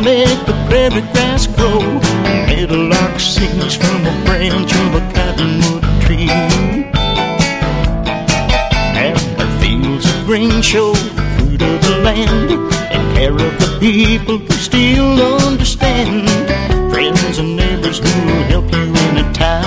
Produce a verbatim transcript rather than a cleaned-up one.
make the prairie grass grow. Meadowlark sings from a branch of a cottonwood tree, and our fields of grain show the fruit of the land and care of the people who still understand. Friends and neighbors who will help you in a time